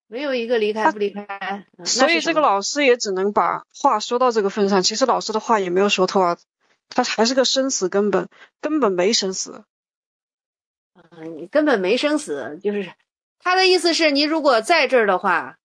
没有一个离开不离开。那所以这个老师也只能把话说到这个份上，其实老师的话也没有说透啊，他还是个生死根本，根本没生死。 你根本没生死，就是他的意思是你如果在这儿的话，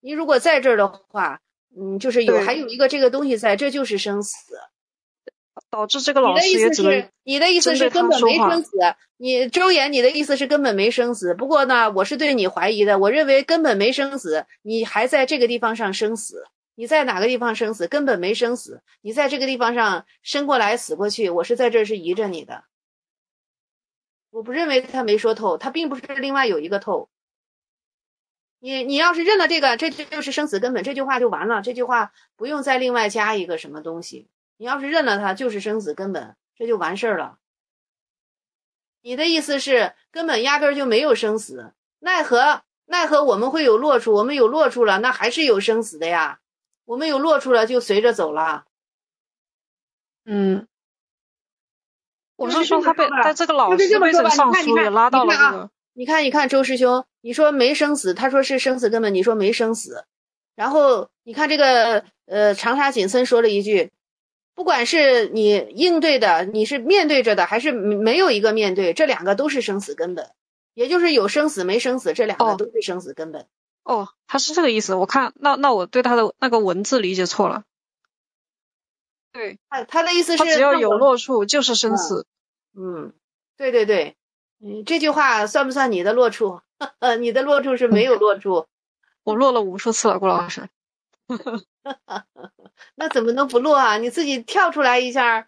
就是还有一个这个东西在，这就是生死。 导致这个老师也只能你的意思是根本没生死，你周岩，你的意思是根本没生死。不过呢，我是对你怀疑的，我认为根本没生死，你还在这个地方上生死。你在哪个地方生死？根本没生死，你在这个地方上生过来死过去，我是在这是依着你的。我不认为他没说透，他并不是另外有一个透。你要是认了这个，这就是生死根本，这句话就完了，这句话不用再另外加一个什么东西。你要是认了它，就是生死根本，这就完事儿了。你的意思是根本压根就没有生死，奈何我们会有落处，我们有落处了，那还是有生死的呀。我们有落处了，就随着走了。 我是说他在这个老师被这个上书也拉到了这个。 你看周师兄，你说没生死，他说是生死根本，你说没生死。然后你看这个长沙景森说了一句，不管是你应对的，你是面对着的，还是没有一个面对，这两个都是生死根本，也就是有生死没生死，这两个都是生死根本。 他是这个意思。我看那我对他的那个文字理解错了。对， 他的意思是他只要有落处就是生死。 对，这句话算不算你的落处？你的落处是没有落处。 我落了无数次了，郭老师。 那怎么能不落啊？你自己跳出来一下。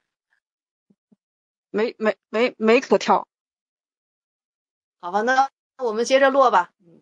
没可跳。 好吧，那我们接着落吧。